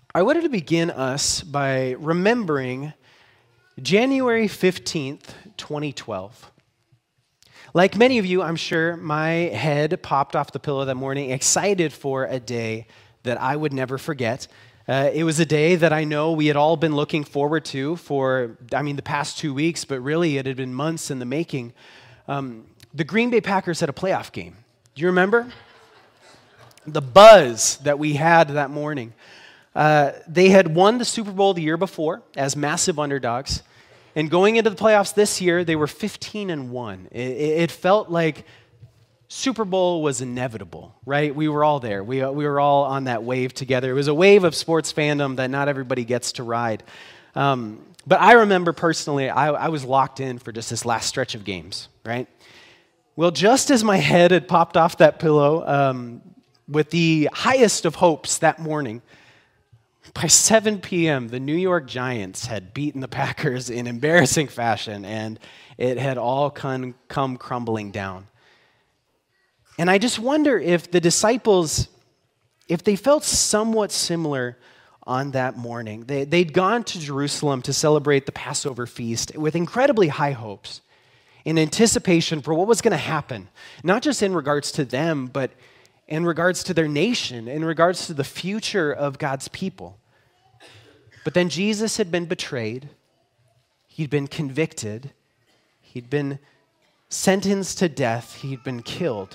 I wanted to begin us by remembering January 15th, 2012. Like many of you, I'm sure my head popped off the pillow that morning, excited for a day that I would never forget. It was a day that I know we had all been looking forward to for, the past 2 weeks, but really it had been months in the making. The Green Bay Packers had a playoff game. Do you remember? The buzz that we had that morning. They had won the Super Bowl the year before as massive underdogs. And going into the playoffs this year, they were 15-1. It felt like Super Bowl was inevitable, right? We were all there. We were all on that wave together. It was a wave of sports fandom that not everybody gets to ride. But I remember personally, I was locked in for just this last stretch of games, right? Well, just as my head had popped off that pillow with the highest of hopes that morning, by 7 p.m., the New York Giants had beaten the Packers in embarrassing fashion, and it had all come crumbling down. And I just wonder if the disciples, if they felt somewhat similar on that morning. They'd gone to Jerusalem to celebrate the Passover feast with incredibly high hopes, in anticipation for what was going to happen, not just in regards to them, but in regards to their nation, in regards to the future of God's people. But then Jesus had been betrayed, he'd been convicted, he'd been sentenced to death, he'd been killed.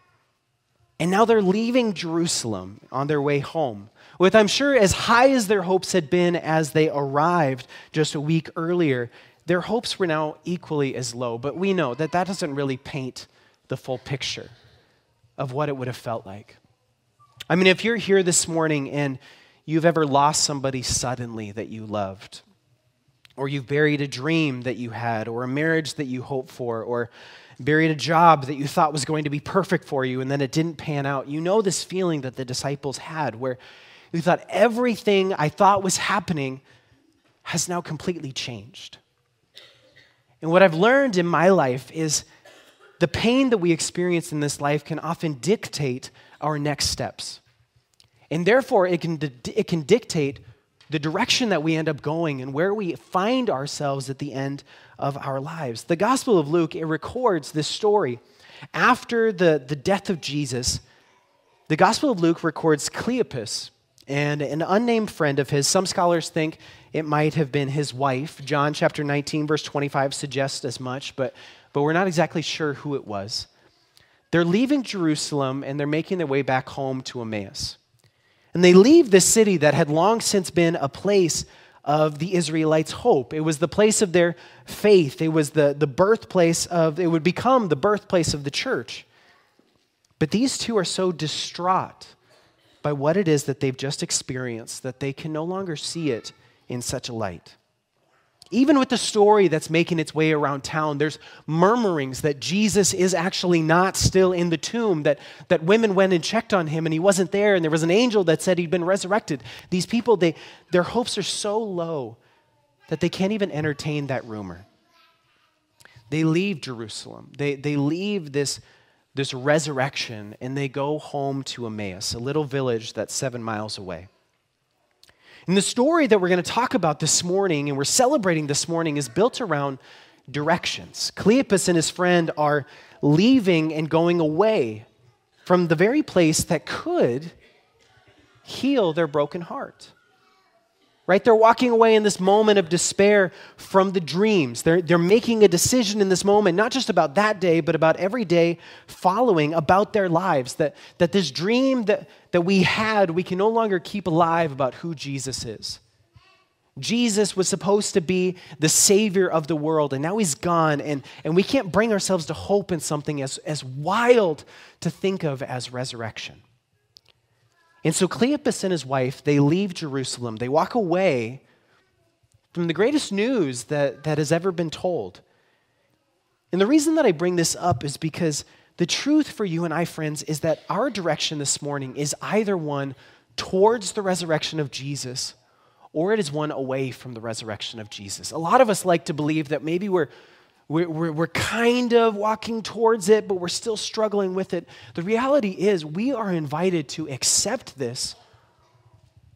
And now they're leaving Jerusalem on their way home, with, I'm sure, as high as their hopes had been as they arrived just a week earlier, their hopes were now equally as low. But we know that that doesn't really paint the full picture of what it would have felt like. I mean, if you're here this morning and you've ever lost somebody suddenly that you loved, or you've buried a dream that you had, or a marriage that you hoped for, or buried a job that you thought was going to be perfect for you and then it didn't pan out, you know this feeling that the disciples had where you thought everything I thought was happening has now completely changed. And what I've learned in my life is the pain that we experience in this life can often dictate our next steps. And therefore, it can dictate the direction that we end up going and where we find ourselves at the end of our lives. The Gospel of Luke, it records this story. After the death of Jesus, the Gospel of Luke records Cleopas and an unnamed friend of his. Some scholars think it might have been his wife. John chapter 19, verse 25 suggests as much, but we're not exactly sure who it was. They're leaving Jerusalem and they're making their way back home to Emmaus. And they leave this city that had long since been a place of the Israelites' hope. It was the place of their faith. It was the birthplace of, it would become the birthplace of the church. But these two are so distraught by what it is that they've just experienced that they can no longer see it in such a light. Even with the story that's making its way around town, there's murmurings that Jesus is actually not still in the tomb, that women went and checked on him and he wasn't there, and there was an angel that said he'd been resurrected. These people, their hopes are so low that they can't even entertain that rumor. They leave Jerusalem. They leave this resurrection and they go home to Emmaus, a little village that's 7 miles away. And the story that we're going to talk about this morning and we're celebrating this morning is built around directions. Cleopas and his friend are leaving and going away from the very place that could heal their broken heart. Right? They're walking away in this moment of despair from the dreams. They're making a decision in this moment, not just about that day, but about every day following, about their lives. That this dream that we had, we can no longer keep alive about who Jesus is. Jesus was supposed to be the Savior of the world, and now he's gone, and we can't bring ourselves to hope in something as wild to think of as resurrection. And so Cleopas and his wife, they leave Jerusalem. They walk away from the greatest news that has ever been told. And the reason that I bring this up is because the truth for you and I, friends, is that our direction this morning is either one towards the resurrection of Jesus or it is one away from the resurrection of Jesus. A lot of us like to believe that maybe we're kind of walking towards it, but we're still struggling with it. The reality is we are invited to accept this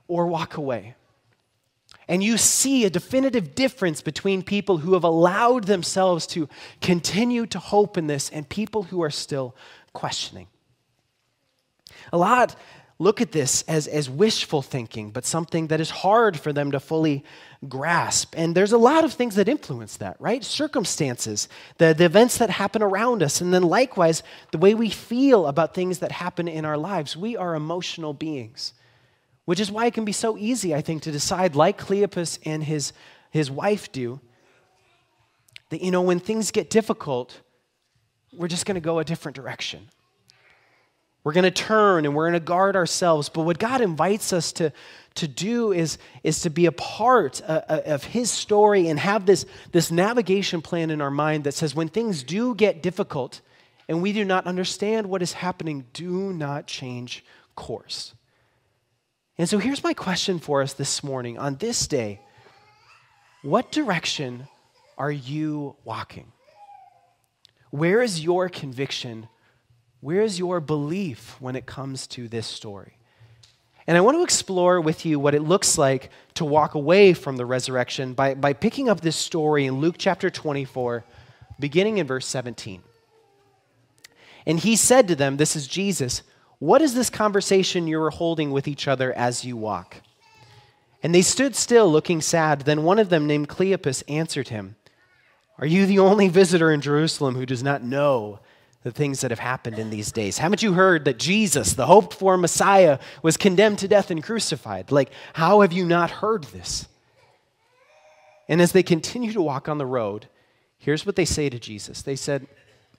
or walk away. And you see a definitive difference between people who have allowed themselves to continue to hope in this and people who are still questioning. A lot look at this as wishful thinking, but something that is hard for them to fully grasp. And there's a lot of things that influence that, right? Circumstances, the events that happen around us, and then likewise, the way we feel about things that happen in our lives. We are emotional beings. Which is why it can be so easy, I think, to decide, like Cleopas and his wife do, that, when things get difficult, we're just going to go a different direction. We're going to turn and we're going to guard ourselves. But what God invites us to do is to be a part of his story and have this navigation plan in our mind that says when things do get difficult and we do not understand what is happening, do not change course. And so here's my question for us this morning. On this day, what direction are you walking? Where is your conviction? Where is your belief when it comes to this story? And I want to explore with you what it looks like to walk away from the resurrection by picking up this story in Luke chapter 24, beginning in verse 17. And he said to them, this is Jesus, "What is this conversation you are holding with each other as you walk?" And they stood still, looking sad. Then one of them, named Cleopas, answered him, "Are you the only visitor in Jerusalem who does not know the things that have happened in these days? Haven't you heard that Jesus, the hoped-for Messiah, was condemned to death and crucified? How have you not heard this?" And as they continue to walk on the road, here's what they say to Jesus. They said,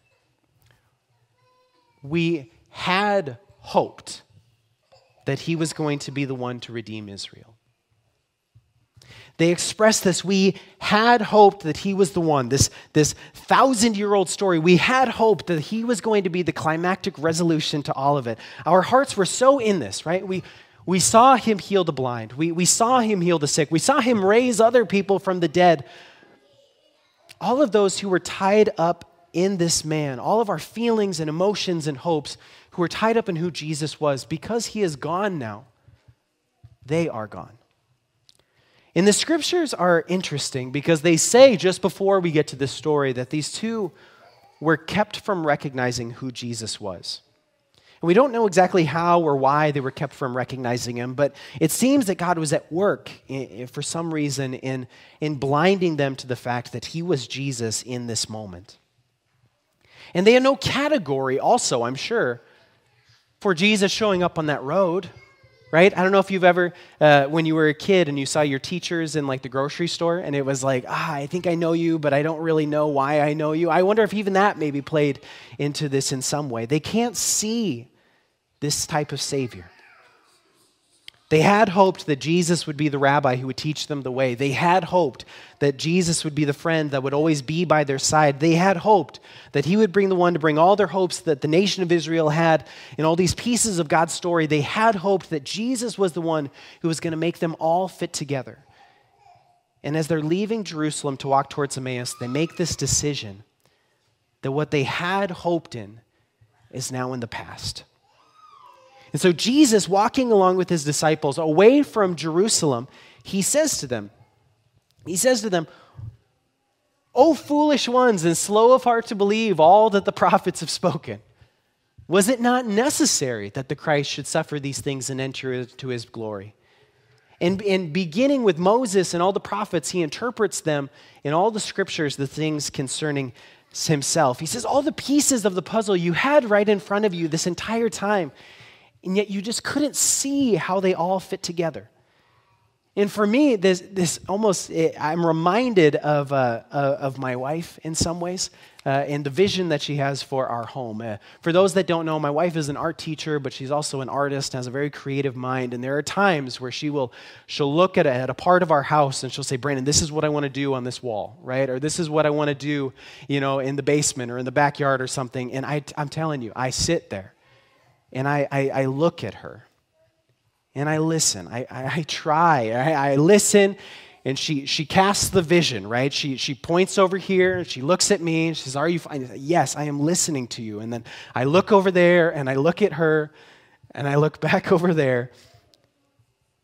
"We had hoped that he was going to be the one to redeem Israel." They expressed this. We had hoped that he was the one, this 1,000-year-old story. We had hoped that he was going to be the climactic resolution to all of it. Our hearts were so in this, right? We saw him heal the blind. We saw him heal the sick. We saw him raise other people from the dead. All of those who were tied up in this man, all of our feelings and emotions and hopes who were tied up in who Jesus was, because he is gone now, they are gone. And the scriptures are interesting because they say just before we get to this story that these two were kept from recognizing who Jesus was. And we don't know exactly how or why they were kept from recognizing him, but it seems that God was at work for some reason in blinding them to the fact that he was Jesus in this moment. And they had no category also, I'm sure, for Jesus showing up on that road, right? I don't know if you've ever, when you were a kid and you saw your teachers in the grocery store and it was I think I know you, but I don't really know why I know you. I wonder if even that maybe played into this in some way. They can't see this type of Savior. They had hoped that Jesus would be the rabbi who would teach them the way. They had hoped that Jesus would be the friend that would always be by their side. They had hoped that he would bring the one to bring all their hopes that the nation of Israel had in all these pieces of God's story. They had hoped that Jesus was the one who was going to make them all fit together. And as they're leaving Jerusalem to walk towards Emmaus, they make this decision that what they had hoped in is now in the past. And so Jesus, walking along with his disciples away from Jerusalem, he says to them, "O foolish ones and slow of heart to believe all that the prophets have spoken. Was it not necessary that the Christ should suffer these things and enter into his glory?" And beginning with Moses and all the prophets, he interprets them in all the scriptures, the things concerning himself. He says, all the pieces of the puzzle you had right in front of you this entire time, and yet you just couldn't see how they all fit together. And for me, this almost, I'm reminded of my wife in some ways and the vision that she has for our home. For those that don't know, my wife is an art teacher, but she's also an artist, has a very creative mind. And there are times where she'll look at a part of our house and she'll say, "Brandon, this is what I want to do on this wall," right? Or this is what I want to do, in the basement or in the backyard or something. And I'm telling you, I sit there and I look at her. And I listen. I try. I listen, and she casts the vision, right? She points over here, and she looks at me, and she says, "Are you fine?" I say, "Yes, I am listening to you." And then I look over there, and I look at her, and I look back over there,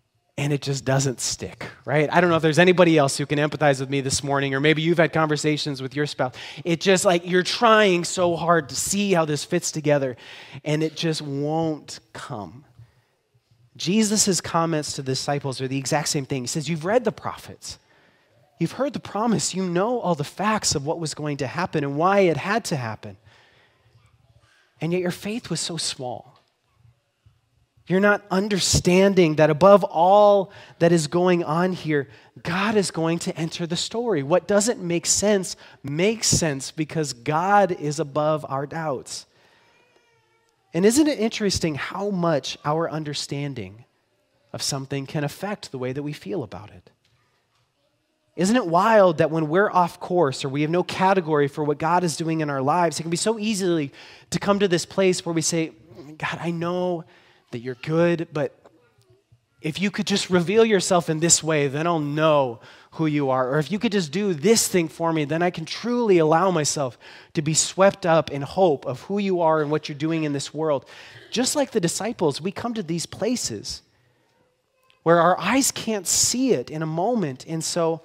and it just doesn't stick, right? I don't know if there's anybody else who can empathize with me this morning, or maybe you've had conversations with your spouse. It just like you're trying so hard to see how this fits together, and it just won't come. Jesus' comments to the disciples are the exact same thing. He says, you've read the prophets. You've heard the promise. You know all the facts of what was going to happen and why it had to happen. And yet your faith was so small. You're not understanding that above all that is going on here, God is going to enter the story. What doesn't make sense makes sense because God is above our doubts. And isn't it interesting how much our understanding of something can affect the way that we feel about it? Isn't it wild that when we're off course or we have no category for what God is doing in our lives, it can be so easily to come to this place where we say, God, I know that you're good, but if you could just reveal yourself in this way, then I'll know who you are. Or if you could just do this thing for me, then I can truly allow myself to be swept up in hope of who you are and what you're doing in this world. Just like the disciples, we come to these places where our eyes can't see it in a moment, and so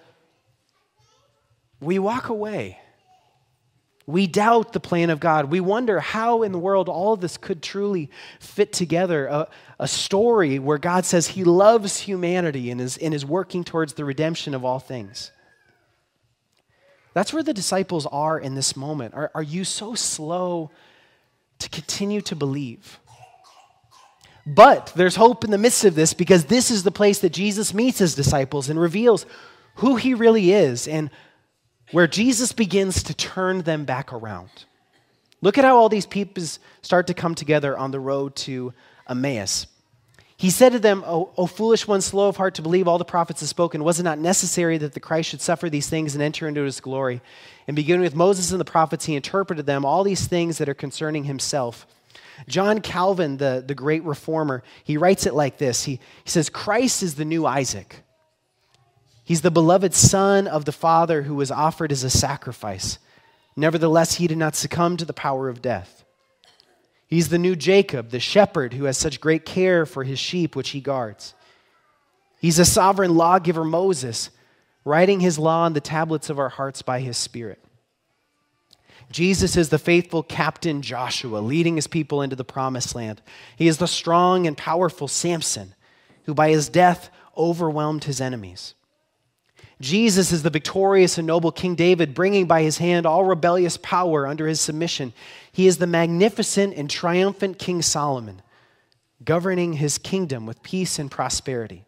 we walk away. We doubt the plan of God. We wonder how in the world all of this could truly fit together. A story where God says he loves humanity and is working towards the redemption of all things. That's where the disciples are in this moment. Are you so slow to continue to believe? But there's hope in the midst of this because this is the place that Jesus meets his disciples and reveals who he really is and where Jesus begins to turn them back around. Look at how all these people start to come together on the road to Emmaus. He said to them, O foolish ones, slow of heart to believe all the prophets have spoken. Was it not necessary that the Christ should suffer these things and enter into his glory? And beginning with Moses and the prophets, he interpreted them, all these things that are concerning himself. John Calvin, the great reformer, he writes it like this. He says, Christ is the new Isaac. He's the beloved Son of the Father who was offered as a sacrifice. Nevertheless, he did not succumb to the power of death. He's the new Jacob, the shepherd who has such great care for his sheep which he guards. He's a sovereign lawgiver Moses, writing his law on the tablets of our hearts by his Spirit. Jesus is the faithful captain Joshua, leading his people into the promised land. He is the strong and powerful Samson, who by his death overwhelmed his enemies. Jesus is the victorious and noble King David, bringing by his hand all rebellious power under his submission. He is the magnificent and triumphant King Solomon, governing his kingdom with peace and prosperity.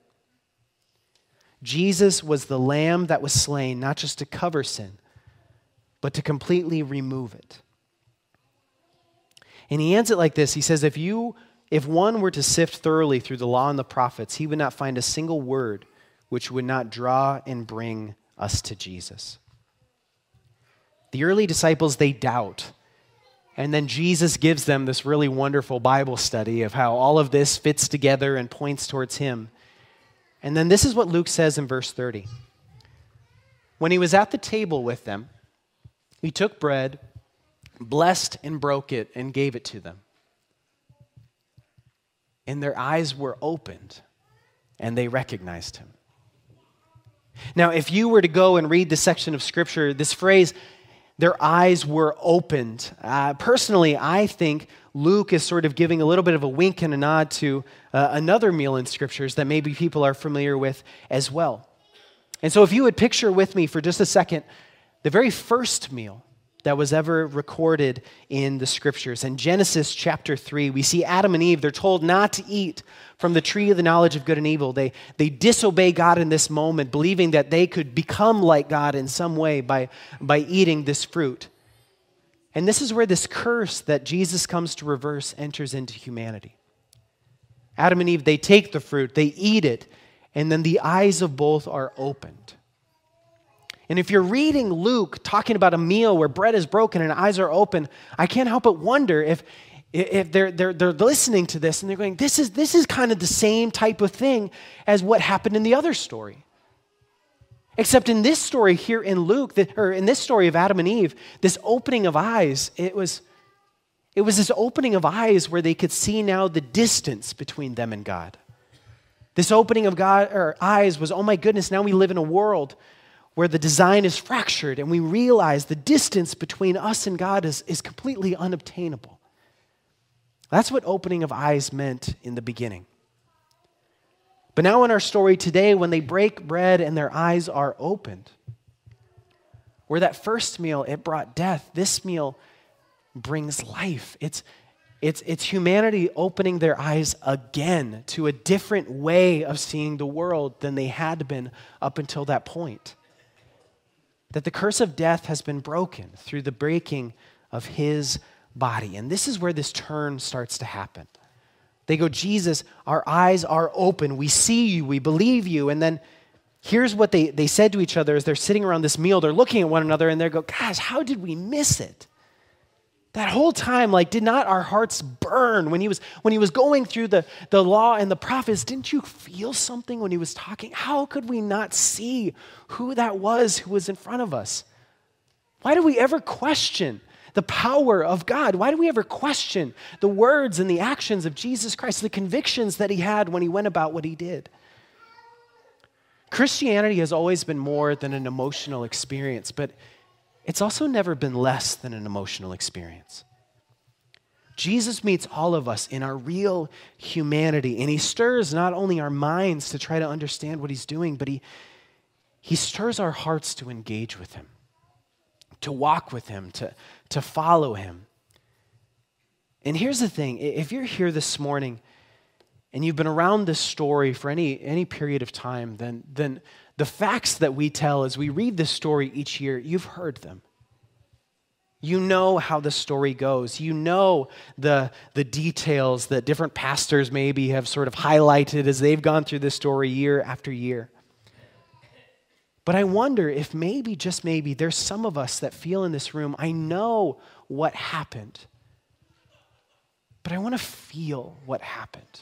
Jesus was the lamb that was slain, not just to cover sin, but to completely remove it. And he ends it like this. He says, if one were to sift thoroughly through the law and the prophets, he would not find a single word which would not draw and bring us to Jesus. The early disciples, they doubt. And then Jesus gives them this really wonderful Bible study of how all of this fits together and points towards him. And then this is what Luke says in verse 30. When he was at the table with them, he took bread, blessed and broke it, and gave it to them. And their eyes were opened, and they recognized him. Now, if you were to go and read this section of Scripture, this phrase, their eyes were opened. Personally, I think Luke is sort of giving a little bit of a wink and a nod to another meal in Scriptures that maybe people are familiar with as well. And so if you would picture with me for just a second, the very first meal that was ever recorded in the Scriptures. In Genesis chapter 3, we see Adam and Eve, they're told not to eat from the tree of the knowledge of good and evil. They disobey God in this moment, believing that they could become like God in some way by eating this fruit. And this is where this curse that Jesus comes to reverse enters into humanity. Adam and Eve, they take the fruit, they eat it, and then the eyes of both are opened. And if you're reading Luke talking about a meal where bread is broken and eyes are open, I can't help but wonder if they're listening to this and they're going, this is kind of the same type of thing as what happened in the other story. Except in this story here in Luke, or in this story of Adam and Eve, this opening of eyes, it was this opening of eyes where they could see now the distance between them and God. This opening of our eyes was, oh my goodness, now we live in a world where the design is fractured and we realize the distance between us and God is completely unobtainable. That's what opening of eyes meant in the beginning. But now in our story today, when they break bread and their eyes are opened, where that first meal, it brought death, this meal brings life. It's humanity opening their eyes again to a different way of seeing the world than they had been up until that point. That the curse of death has been broken through the breaking of his body. And this is where this turn starts to happen. They go, Jesus, our eyes are open. We see you. We believe you. And then here's what they said to each other as they're sitting around this meal. They're looking at one another and they go, gosh, how did we miss it? That whole time, did not our hearts burn when he was going through the law and the prophets? Didn't you feel something when he was talking? How could we not see who that was who was in front of us? Why do we ever question the power of God? Why do we ever question the words and the actions of Jesus Christ, the convictions that he had when he went about what he did? Christianity has always been more than an emotional experience, but it's also never been less than an emotional experience. Jesus meets all of us in our real humanity, and he stirs not only our minds to try to understand what he's doing, but he stirs our hearts to engage with him, to walk with him, to follow him. And here's the thing, if you're here this morning and you've been around this story for any period of time, then the facts that we tell as we read this story each year, you've heard them. You know how the story goes. You know the details that different pastors maybe have sort of highlighted as they've gone through this story year after year. But I wonder if maybe, just maybe, there's some of us that feel in this room, I know what happened, but I want to feel what happened.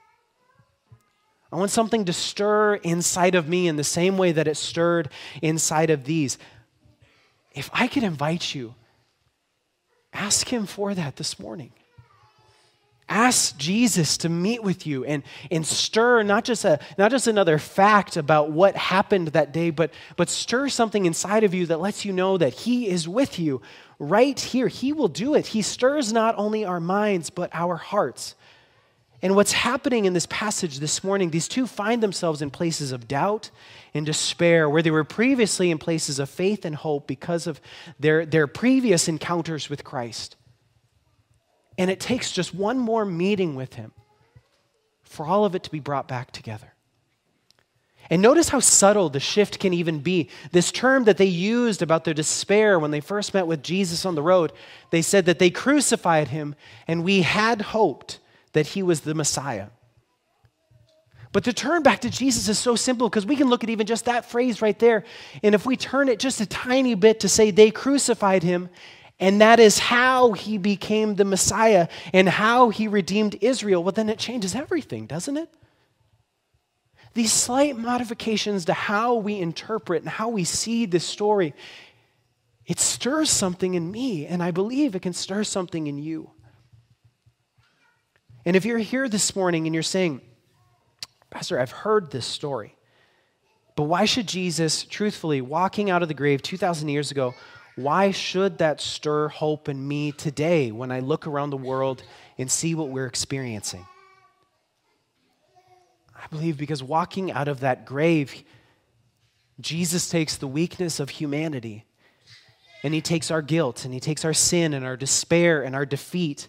I want something to stir inside of me in the same way that it stirred inside of these. If I could invite you, ask him for that this morning. Ask Jesus to meet with you and stir not just another fact about what happened that day, but stir something inside of you that lets you know that he is with you right here. He will do it. He stirs not only our minds, but our hearts. And what's happening in this passage this morning, these two find themselves in places of doubt and despair, where they were previously in places of faith and hope because of their previous encounters with Christ. And it takes just one more meeting with him for all of it to be brought back together. And notice how subtle the shift can even be. This term that they used about their despair when they first met with Jesus on the road, they said that they crucified him and we had hoped that he was the Messiah. But to turn back to Jesus is so simple because we can look at even just that phrase right there, and if we turn it just a tiny bit to say they crucified him, and that is how he became the Messiah and how he redeemed Israel, well then it changes everything, doesn't it? These slight modifications to how we interpret and how we see this story, it stirs something in me, and I believe it can stir something in you. And if you're here this morning and you're saying, Pastor, I've heard this story, but why should Jesus, truthfully, walking out of the grave 2,000 years ago, why should that stir hope in me today when I look around the world and see what we're experiencing? I believe because walking out of that grave, Jesus takes the weakness of humanity and he takes our guilt and he takes our sin and our despair and our defeat,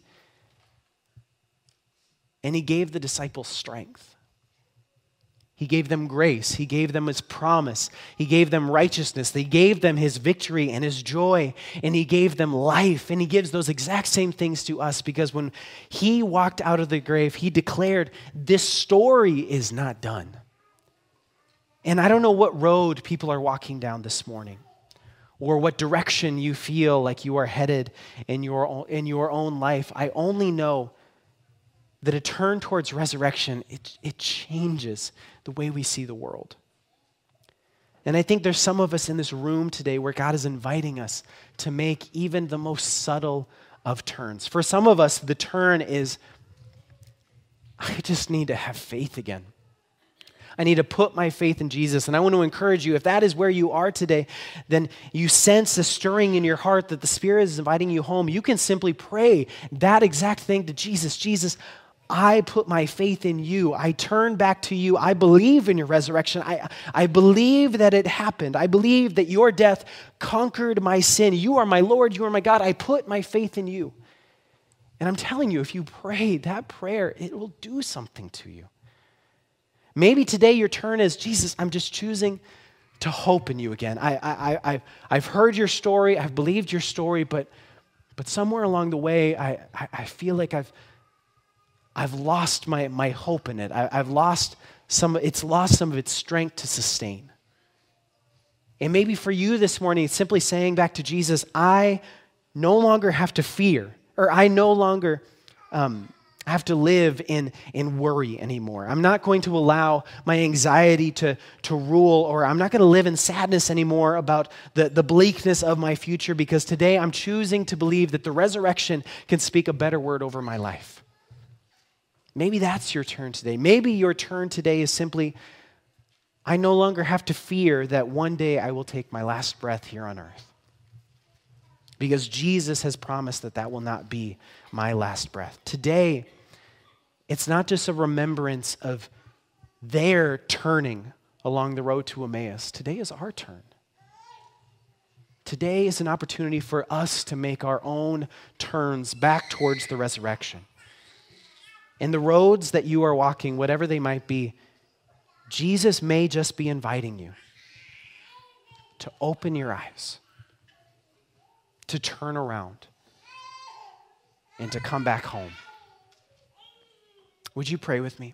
and he gave the disciples strength. He gave them grace. He gave them his promise. He gave them righteousness. He gave them his victory and his joy. And he gave them life. And he gives those exact same things to us because when he walked out of the grave, he declared, this story is not done. And I don't know what road people are walking down this morning or what direction you feel like you are headed in your own life. I only know that a turn towards resurrection, it changes the way we see the world. And I think there's some of us in this room today where God is inviting us to make even the most subtle of turns. For some of us, the turn is, I just need to have faith again. I need to put my faith in Jesus. And I want to encourage you, if that is where you are today, then you sense a stirring in your heart that the Spirit is inviting you home. You can simply pray that exact thing to Jesus. Jesus, I put my faith in you. I turn back to you. I believe in your resurrection. I believe that it happened. I believe that your death conquered my sin. You are my Lord. You are my God. I put my faith in you. And I'm telling you, if you pray that prayer, it will do something to you. Maybe today your turn is, Jesus, I'm just choosing to hope in you again. I've heard your story. I've believed your story, but somewhere along the way, I feel like I've lost my hope in it. It's lost some of its strength to sustain. And maybe for you this morning, it's simply saying back to Jesus, I no longer have to fear, or I no longer have to live in worry anymore. I'm not going to allow my anxiety to rule, or I'm not going to live in sadness anymore about the bleakness of my future, because today I'm choosing to believe that the resurrection can speak a better word over my life. Maybe that's your turn today. Maybe your turn today is simply, I no longer have to fear that one day I will take my last breath here on earth. Because Jesus has promised that that will not be my last breath. Today, it's not just a remembrance of their turning along the road to Emmaus. Today is our turn. Today is an opportunity for us to make our own turns back towards the resurrection. And the roads that you are walking, whatever they might be, Jesus may just be inviting you to open your eyes, to turn around, and to come back home. Would you pray with me?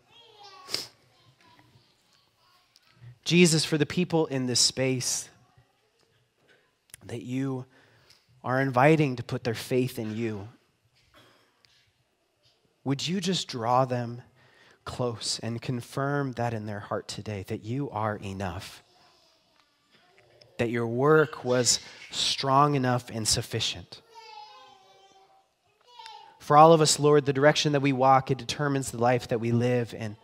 Jesus, for the people in this space that you are inviting to put their faith in you, would you just draw them close and confirm that in their heart today, that you are enough, that your work was strong enough and sufficient. For all of us, Lord, the direction that we walk, it determines the life that we live. And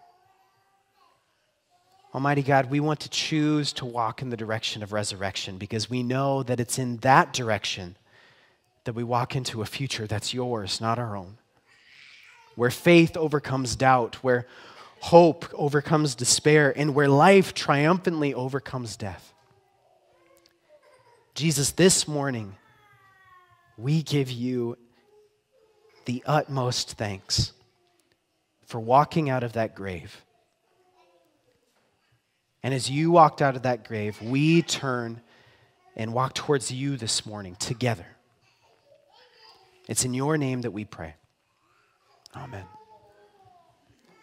Almighty God, we want to choose to walk in the direction of resurrection, because we know that it's in that direction that we walk into a future that's yours, not our own. Where faith overcomes doubt, where hope overcomes despair, and where life triumphantly overcomes death. Jesus, this morning, we give you the utmost thanks for walking out of that grave. And as you walked out of that grave, we turn and walk towards you this morning together. It's in your name that we pray. Amen.